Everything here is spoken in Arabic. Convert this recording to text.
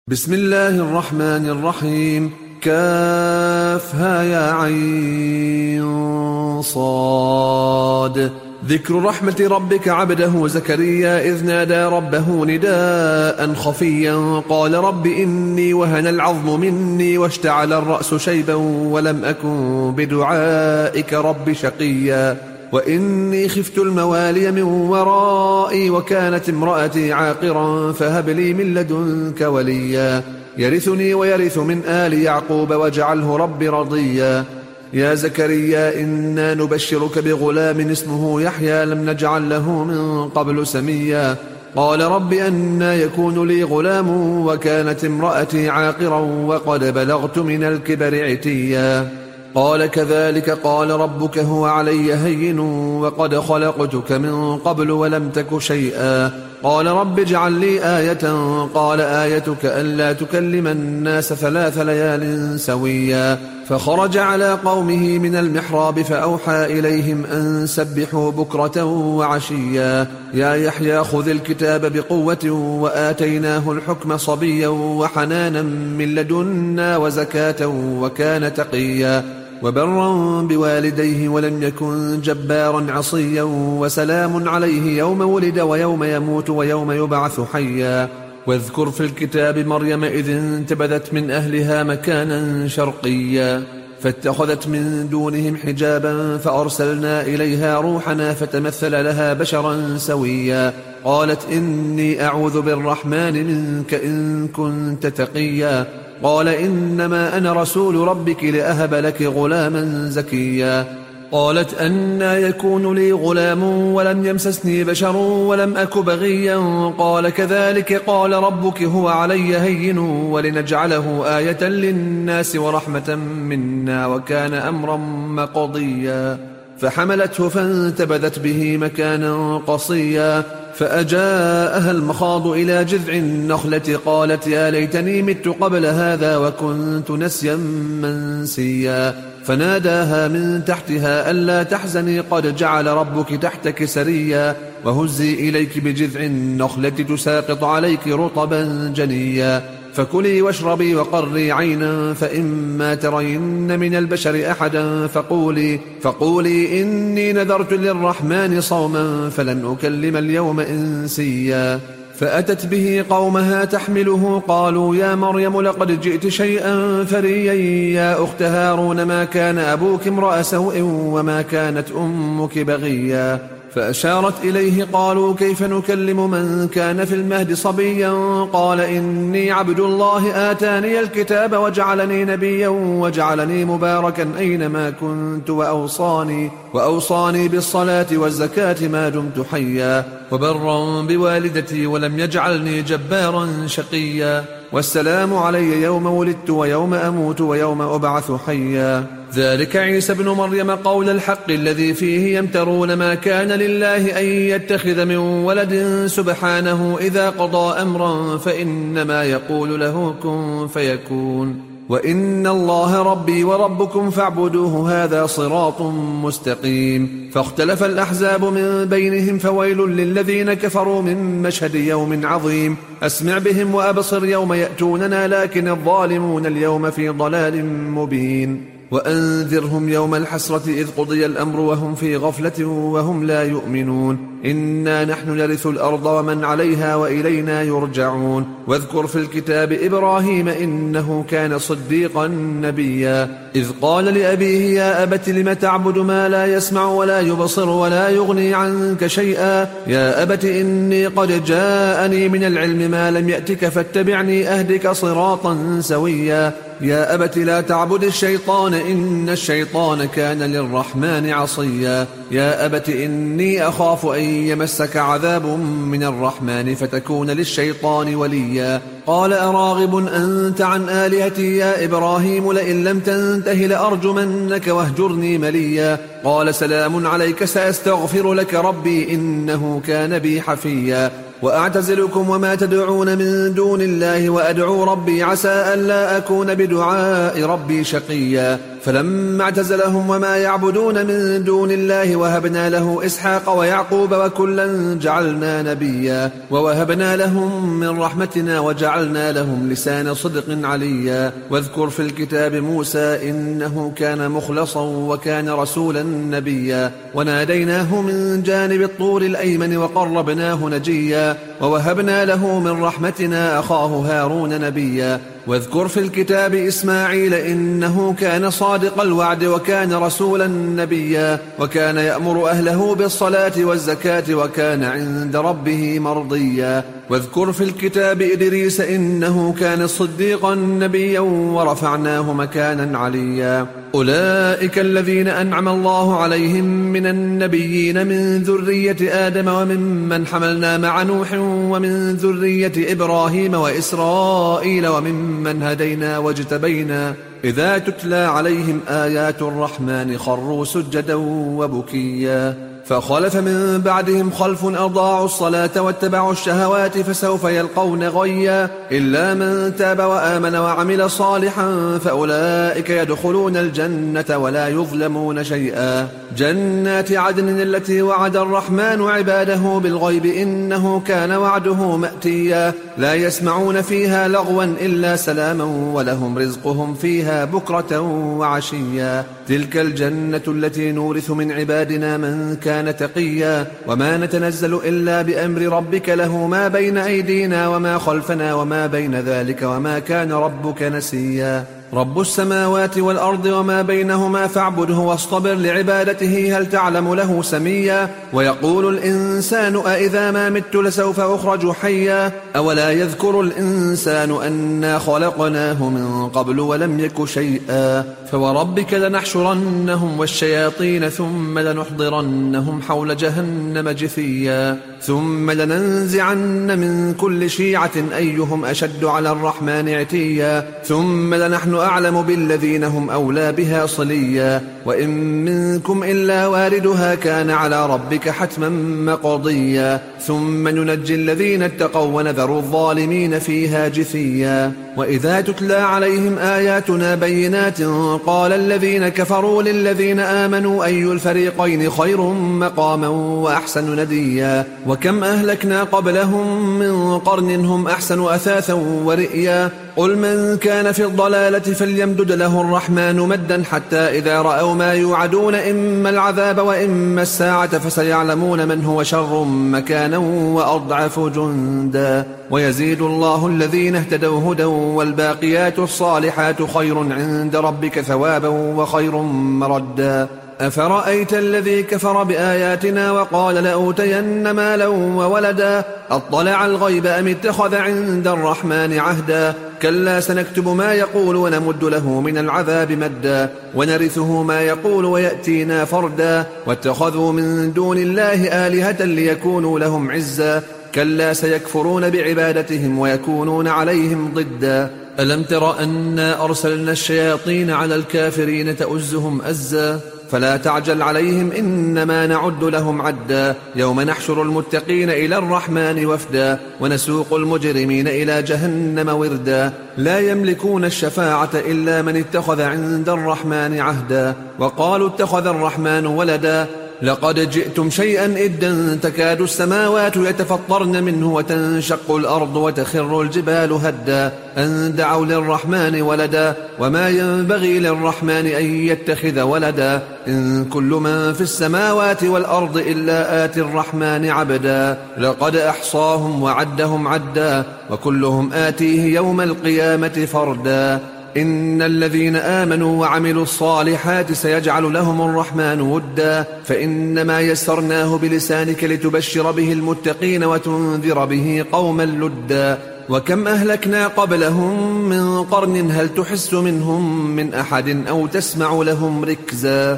بسم الله الرحمن الرحيم. كافها يا عين صاد. ذكر رحمة ربك عبده زكريا إذ نادى ربه نداء خفيا قال رب إني وهن العظم مني واشتعل الرأس شيبا ولم أكن بدعائك رب شقيا وإني خفت الموالي من ورائي وكانت امرأتي عاقرا فهب لي من لدنك وليا يرثني ويرث من آل يعقوب واجعله رب رضيا. يا زكريا إنا نبشرك بغلام اسمه يحيى لم نجعل له من قبل سميا قال رب أنى يكون لي غلام وكانت امرأتي عاقرا وقد بلغت من الكبر عتيا قال كذلك قال ربك هو علي هين وقد خلقتك من قبل ولم تك شيئا قال رب اجعل لي آية قال آيتك ألا تكلم الناس 3 ليال سويا فخرج على قومه من المحراب فأوحى إليهم أن سبحوا بكرة وعشيا يا يحيى خذ الكتاب بقوة وآتيناه الحكم صبيا وحنانا من لدنا وزكاة وكان تقيا وبرا بوالديه ولم يكن جبارا عصيا وسلام عليه يوم ولد ويوم يموت ويوم يبعث حيا. واذكر في الكتاب مريم إذ انتبذت من أهلها مكانا شرقيا فاتخذت من دونهم حجابا فأرسلنا إليها روحنا فتمثل لها بشرا سويا قالت إني أعوذ بالرحمن منك إن كنت تقيا قال إنما أنا رسول ربك لأهب لك غلاما زكيا قالت أنى يكون لي غلام ولم يمسسني بشر ولم أك بغيا قال كذلك قال ربك هو علي هين ولنجعله آية للناس ورحمة منا وكان أمرا مقضيا فحملته فانتبذت به مكانا قصيا فأجاءها المخاض إلى جذع النخلة قالت يا ليتني مت قبل هذا وكنت نسيا منسيا فناداها من تحتها ألا تحزني قد جعل ربك تحتك سريا وهزي إليك بجذع النخلة تساقط عليك رطبا جنيا فكلي واشربي وقري عينا فإما ترين من البشر أحدا فقولي إني نذرت للرحمن صوما فلن أكلم اليوم إنسيا فأتت به قومها تحمله قالوا يا مريم لقد جئت شيئا فريا يا أخت هارون ما كان أبوك امرأ سوء وما كانت أمك بغيا فأشارت إليه قالوا كيف نكلم من كان في المهد صبيا قال إني عبد الله آتاني الكتاب وجعلني نبيا وجعلني مباركا أينما كنت وأوصاني بالصلاة والزكاة ما دمت حيا وبرا بوالدتي ولم يجعلني جبارا شقيا والسلام علي يوم ولدت ويوم أموت ويوم أبعث حيا ذلك عيسى ابن مريم قول الحق الذي فيه يمترون ما كان لله أن يتخذ من ولد سبحانه إذا قضى أمرا فإنما يقول له كن فيكون وإن الله ربي وربكم فاعبدوه هذا صراط مستقيم فاختلف الأحزاب من بينهم فويل للذين كفروا من مشهد يوم عظيم أسمع بهم وأبصر يوم يأتوننا لكن الظالمون اليوم في ضلال مبين وأنذرهم يوم الحسرة إذ قضي الأمر وهم في غفلة وهم لا يؤمنون إنا نحن نرث الأرض ومن عليها وإلينا يرجعون واذكر في الكتاب إبراهيم إنه كان صديقا نبيا إذ قال لأبيه يا أبت لم تعبد ما لا يسمع ولا يبصر ولا يغني عنك شيئا يا أبت إني قد جاءني من العلم ما لم يأتك فاتبعني أهدك صراطا سويا يا أبت لا تعبد الشيطان إن الشيطان كان للرحمن عصيا يا أبت إني أخاف أن يمسك عذاب من الرحمن فتكون للشيطان وليا قال أراغب أنت عن آلهتي يا إبراهيم لئن لم تنته لأرجمنك واهجرني مليا قال سلام عليك سأستغفر لك ربي إنه كان بي حفيا وأعتزلكم وما تدعون من دون الله وأدعو ربي عسى ألا أكون بدعاء ربي شقيا فلما اعتزلهم وما يعبدون من دون الله وهبنا له إسحاق ويعقوب وكلا جعلنا نبيا ووهبنا لهم من رحمتنا وجعلنا لهم لسان صدق عليا. واذكر في الكتاب موسى إنه كان مخلصا وكان رسولا نبيا وناديناه من جانب الطور الأيمن وقربناه نجيا ووهبنا له من رحمتنا أخاه هارون نبيا. واذكر في الكتاب إسماعيل إنه كان صادق الوعد وكان رسولا نبيا وكان يأمر أهله بالصلاة والزكاة وكان عند ربه مرضيا. واذكر في الكتاب إدريس إنه كان صديقا نبيا ورفعناه مكانا عليا. أولئك الذين أنعم الله عليهم من النبيين من ذرية آدم وممن حملنا مع نوح ومن ذرية إبراهيم وإسرائيل وممن هدينا واجتبينا إذا تتلى عليهم آيات الرحمن خروا سجدا وبكيا. فخلف من بعدهم خلف أضاعوا الصلاة واتبعوا الشهوات فسوف يلقون غيا إلا من تاب وآمن وعمل صالحا فأولئك يدخلون الجنة ولا يظلمون شيئا. جنات عدن التي وعد الرحمن عباده بالغيب إنه كان وعده مأتيا لا يسمعون فيها لغوا إلا سلاما ولهم رزقهم فيها بكرة وعشيا. تلك الجنة التي نورث من عبادنا من كان تقيا وما نتنزل إلا بأمر ربك له ما بين أيدينا وما خلفنا وما بين ذلك وما كان ربك نسيا. رب السماوات والأرض وما بينهما فاعبده واصطبر لعبادته هل تعلم له سميا. ويقول الإنسان أإذا ما مت لسوف أخرج حيا أولا يذكر الإنسان أنا خلقناه من قبل ولم يك شيئا. فوربك لنحشرنهم والشياطين ثم لنحضرنهم حول جهنم جثيا ثم لننزعن من كل شيعة أيهم أشد على الرحمن عتيا ثم لنحن أعلم بالذين هم أولى بها صليا. وإن منكم إلا واردها كان على ربك حتما مقضيا ثم ننجي الذين اتقوا ونذر الظالمين فيها جثيا. وإذا تتلى عليهم آياتنا بينات قال الذين كفروا للذين آمنوا أي الفريقين خير مقاما وأحسن نديا. وكم أهلكنا قبلهم من قرن هم أحسن أثاثا ورئيا. قل من كان في الضلالة فليمدد له الرحمن مدا حتى إذا رأوا ما يوعدون إما العذاب وإما الساعة فسيعلمون من هو شر مكانا وأضعف جندا. ويزيد الله الذين اهتدوا هدى والباقيات الصالحات خير عند ربك ثوابا وخير مردا. أفرأيت الذي كفر بآياتنا وقال لأوتين مالا وولدا أطلع الغيب أم اتخذ عند الرحمن عهدا كلا سنكتب ما يقول ونمد له من العذاب مدا ونرثه ما يقول ويأتينا فردا واتخذوا من دون الله آلهة ليكونوا لهم عزا كلا سيكفرون بعبادتهم ويكونون عليهم ضدا. ألم تر أنا أرسلنا الشياطين على الكافرين تؤزهم أزا فلا تعجل عليهم إنما نعد لهم عدا يوم نحشر المتقين إلى الرحمن وفدا ونسوق المجرمين إلى جهنم وردا لا يملكون الشفاعة إلا من اتخذ عند الرحمن عهدا وقالوا اتخذ الرحمن ولدا لقد جئتم شيئا إدا تكاد السماوات يتفطرن منه وتنشق الأرض وتخر الجبال هدا أن دعوا للرحمن ولدا وما ينبغي للرحمن أن يتخذ ولدا إن كل من في السماوات والأرض إلا آتي الرحمن عبدا لقد أحصاهم وعدهم عدا وكلهم آتيه يوم القيامة فردا. إن الذين آمنوا وعملوا الصالحات سيجعل لهم الرحمن ودا فإنما يسرناه بلسانك لتبشر به المتقين وتنذر به قوما لدا. وكم أهلكنا قبلهم من قرن هل تحس منهم من أحد أو تسمع لهم ركزا.